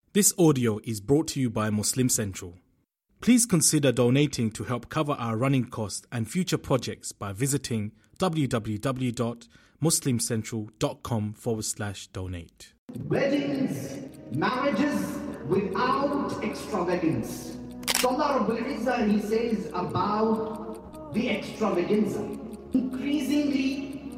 This audio is brought to you by Muslim Central. Please consider donating to help cover our running costs and future projects by visiting www.muslimcentral.com/donate. Weddings, marriages without extravagance. So Allah Rabbul Izzah, He says about the extravaganza. Increasingly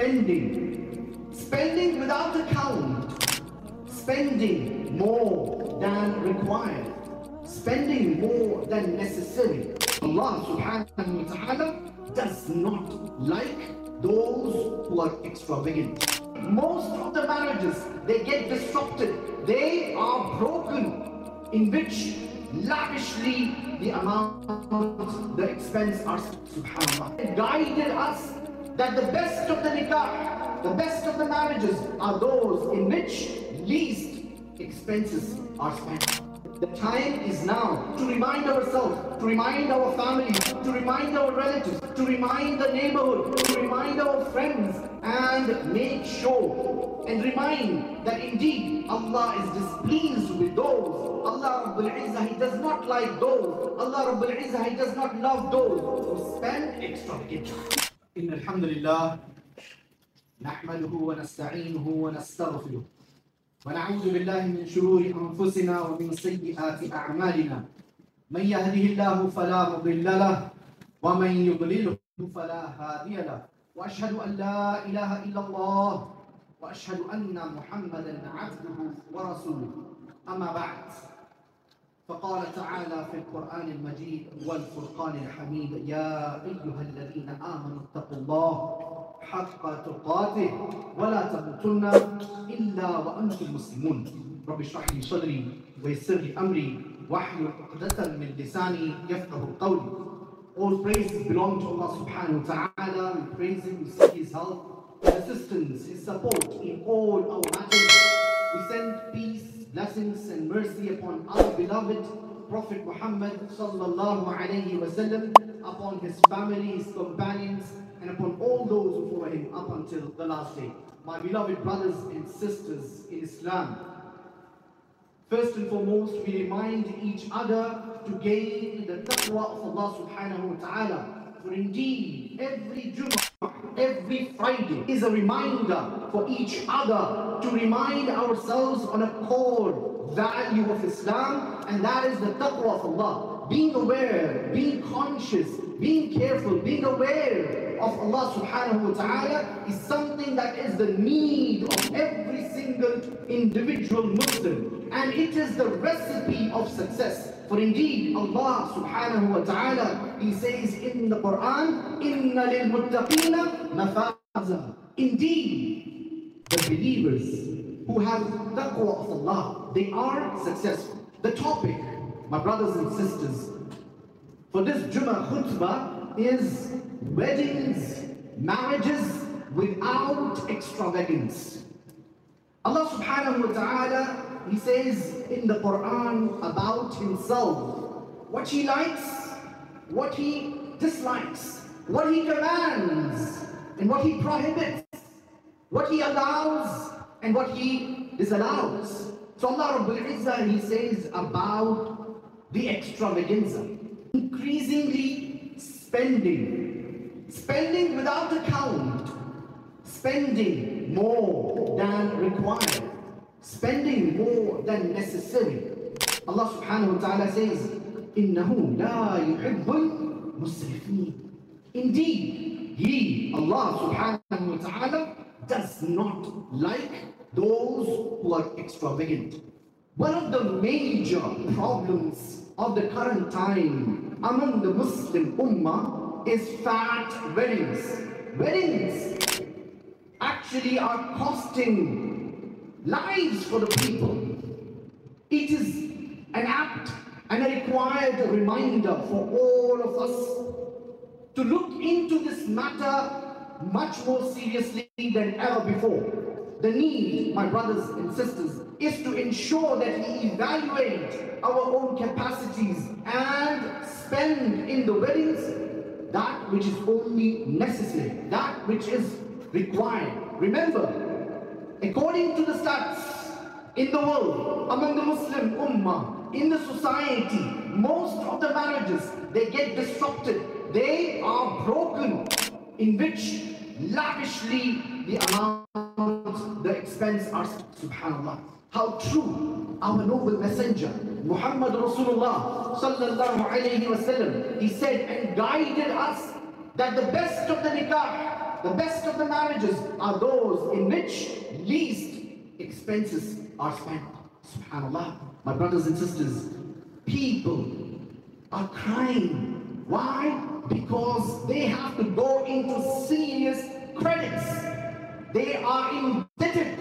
spending without account, spending more than required, spending more than necessary. Allah subhanahu wa ta'ala does not like those who are extravagant. Most of the marriages, they get disrupted. They are broken, in which lavishly the amount, the expense are subhanAllah. It guided us that the best of the nikah, the best of the marriages are those in which least expenses are spent. The time is now to remind ourselves, to remind our family, to remind our relatives, to remind the neighborhood, to remind our friends, and make sure and remind that indeed Allah is displeased with those. Allah Rabbul Izzah, He does not like those. Allah Rabbul Izzah, He does not love those who spend extravagantly. Inna alhamdulillah, nahmaduhu wa nasta'inuhu wa nastaghfiruh. ونعوذ بالله من شرور أنفسنا ومن سيئات أعمالنا من يهده الله فلا مضل له ومن يضلله فلا هادي له وأشهد أن لا إله إلا الله وأشهد أن محمدا عبده ورسوله أما بعد فقال تعالى في القرآن المجيد والفرقان الحميد يا أيها الذين آمنوا اتقوا الله حق تقاته ولا تموتن إلا وأنتم مسلمون رب اشرح لي صدري ويسر لي أمري واحلل عقدة من لساني يفقهوا قولي. All praises belong to Allah subhanahu wa ta'ala. We praise Him, we seek His help, His assistance, His support in all our matters. We send peace, blessings and mercy upon our beloved Prophet Muhammad sallallahu alayhi wa sallam, upon his family, his companions, and upon all those who follow him up until the last day. My beloved brothers and sisters in Islam, first and foremost, we remind each other to gain the taqwa of Allah subhanahu wa ta'ala. For indeed, every Jummah, every Friday is a reminder for each other to remind ourselves on a core value of Islam, and that is the taqwa of Allah. Being aware, being conscious, being careful, being aware of Allah subhanahu wa ta'ala is something that is the need of every single individual Muslim, and it is the recipe of success. For indeed, Allah subhanahu wa ta'ala, He says in the Quran, Inna lil muttaqina mafaza. Indeed, the believers who have taqwa of Allah, they are successful. The topic, my brothers and sisters, for this Jummah khutbah is weddings, marriages without extravagance. Allah subhanahu wa ta'ala, He says in the Quran about Himself, what He likes, what He dislikes, what He commands, and what He prohibits, what He allows, and what He disallows. So Allah Rabbul Izzah, He says about the extravaganza. Increasingly spending without account, spending more than required, spending more than necessary. Allah subhanahu wa ta'ala says, إِنَّهُ لَا يُحِبُّ الْمُسْرِفِينَ. Indeed, He, Allah subhanahu wa ta'ala, does not like those who are extravagant. One of the major problems of the current time among the Muslim Ummah is fat weddings. Weddings actually are costing lives for the people. It is an apt and a required reminder for all of us to look into this matter much more seriously than ever before. The need, my brothers and sisters, is to ensure that we evaluate our own capacities and spend in the weddings that which is only necessary, that which is required. Remember, according to the stats, in the world, among the Muslim Ummah, in the society, most of the marriages, they get disrupted. They are broken, in which lavishly the amount, the expense are, subhanAllah. How true our noble messenger, Muhammad Rasulullah sallallahu alayhi wasallam, he said and guided us that the best of the nikah, the best of the marriages are those in which least expenses are spent. SubhanAllah. My brothers and sisters, people are crying. Why? Because they have to go into serious credits. They are indebted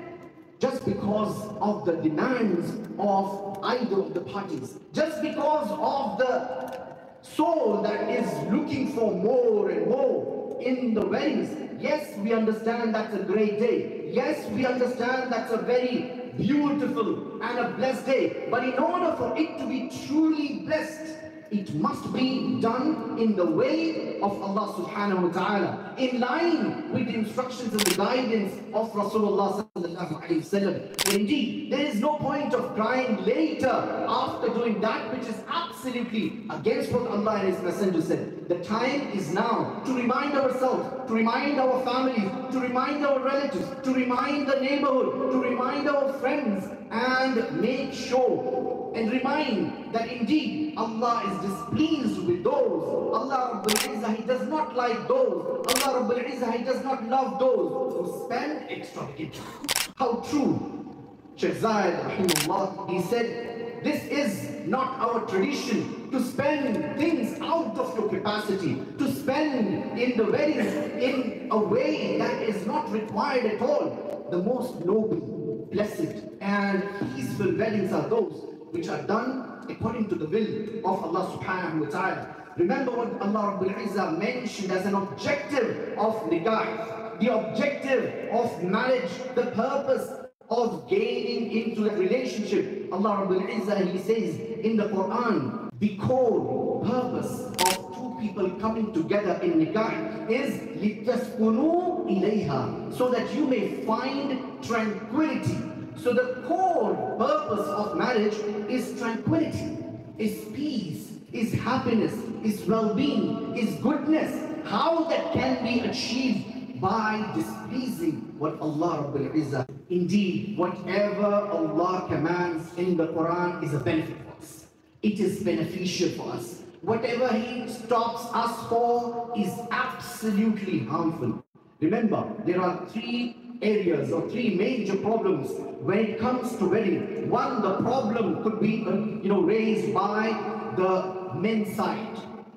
just because of the demands of either of the parties. Just because of the soul that is looking for more and more in the weddings. Yes, we understand that's a great day. Yes, we understand that's a very beautiful and a blessed day. But in order for it to be truly blessed, it must be done in the way of Allah subhanahu wa ta'ala, in line with the instructions and the guidance of Rasulullah sallallahu alayhi wasallam. Indeed, there is no point of crying later after doing that which is absolutely against what Allah and His Messenger said. The time is now to remind ourselves, to remind our families, to remind our relatives, to remind the neighborhood, to remind our friends, and make sure and remind that indeed Allah is displeased with those. Allah Rabbul Izzah, He does not like those. Allah Rabbul Izzah, He does not love those who spend extravagantly. How true. Shaykh Zayed rahimahullah, he said, this is not our tradition to spend things out of your capacity, to spend in the weddings in a way that is not required at all. The most noble, blessed and peaceful weddings are those which are done according to the will of Allah subhanahu wa ta'ala. Remember what Allah Rabbul Izzah mentioned as an objective of nikah, the objective of marriage, the purpose of gaining into a relationship. Allah Rabbul Izzah, He says in the Quran, the core purpose of two people coming together in nikah is لِتَسْكُنُوا إِلَيْهَا, so that you may find tranquility. So the core purpose of marriage is tranquility, is peace, is happiness, is well-being, is goodness. How that can be achieved? By displeasing what Allah Rabbul Izzah. Indeed, whatever Allah commands in the Quran is a benefit for us. It is beneficial for us. Whatever He stops us for is absolutely harmful. Remember, there are three areas or three major problems when it comes to wedding. One, the problem could be raised by the men's side,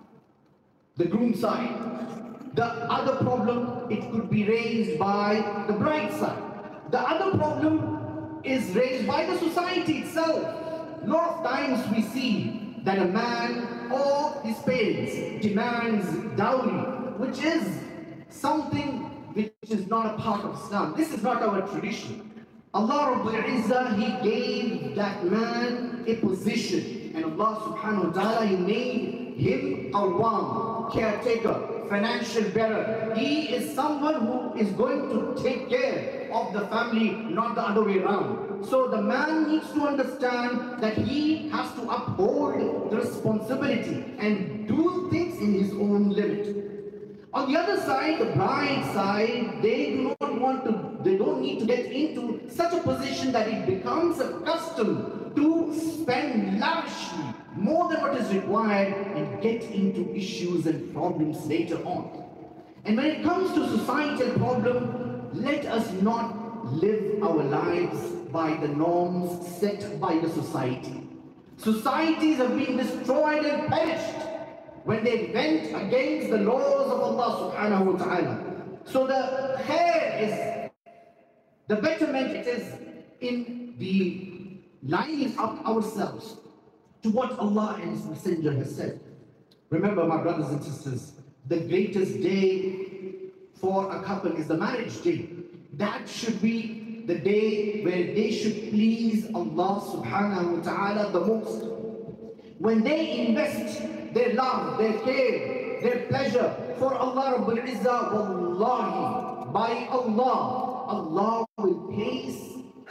the groom side. The other problem, it could be raised by the bride side. The other problem is raised by the society itself. A lot of times we see that a man or his parents demands dowry, which is something which is not a part of Islam. This is not our tradition. Allah Rabbul Izzah, He gave that man a position, and Allah subhanahu wa ta'ala, He made him qawwam, caretaker, financial bearer. He is someone who is going to take care of the family, not the other way around. So the man needs to understand that he has to uphold the responsibility and do things in his own limit. On the other side, the bride side, they don't need to get into such a position that it becomes a custom to spend lavishly more than what is required and get into issues and problems later on. And when it comes to societal problem, let us not live our lives by the norms set by the society. Societies have been destroyed and perished when they went against the laws of Allah subhanahu wa ta'ala. So the khair is, the betterment it is in the lining up ourselves to what Allah and His Messenger has said. Remember, my brothers and sisters, the greatest day for a couple is the marriage day. That should be the day where they should please Allah subhanahu wa ta'ala the most. When they invest their love, their care, their pleasure for Allah Rabbul Izzah, wallahi, by Allah, Allah will place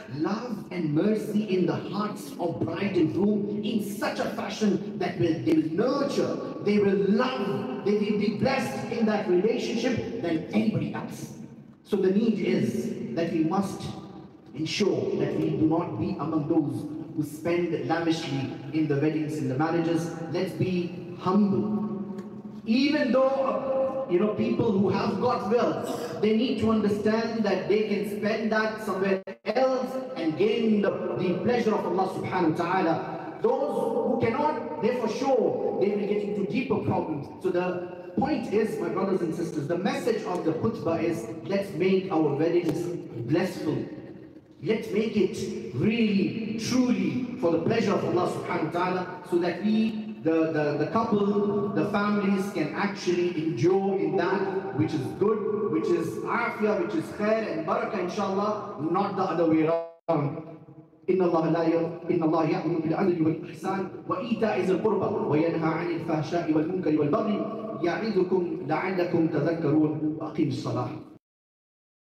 love and mercy in the hearts of bride and groom in such a fashion that they will nurture, they will love, they will be blessed in that relationship than anybody else. So the need is that we must ensure that we do not be among those who spend lavishly in the weddings, in the marriages. Let's be humble. Even though people who have got wealth, they need to understand that they can spend that somewhere else and gain the pleasure of Allah subhanahu wa ta'ala. Those who cannot, they for sure, they will get into deeper problems. So the point is, my brothers and sisters, the message of the khutbah is, let's make our weddings blissful. Let's make it really, truly for the pleasure of Allah subhanahu wa ta'ala, so that we, the couple, the families can actually enjoy in that which is good, which is afiyah, which is khair and barakah, inshallah, not the other way around. إن الله يأمر بالعدل والإحسان وإيتاء ذي القربى وينهى عن الفحشاء والمنكر والبغي يعظكم لعلكم تذكرون وأقيموا الصلاة.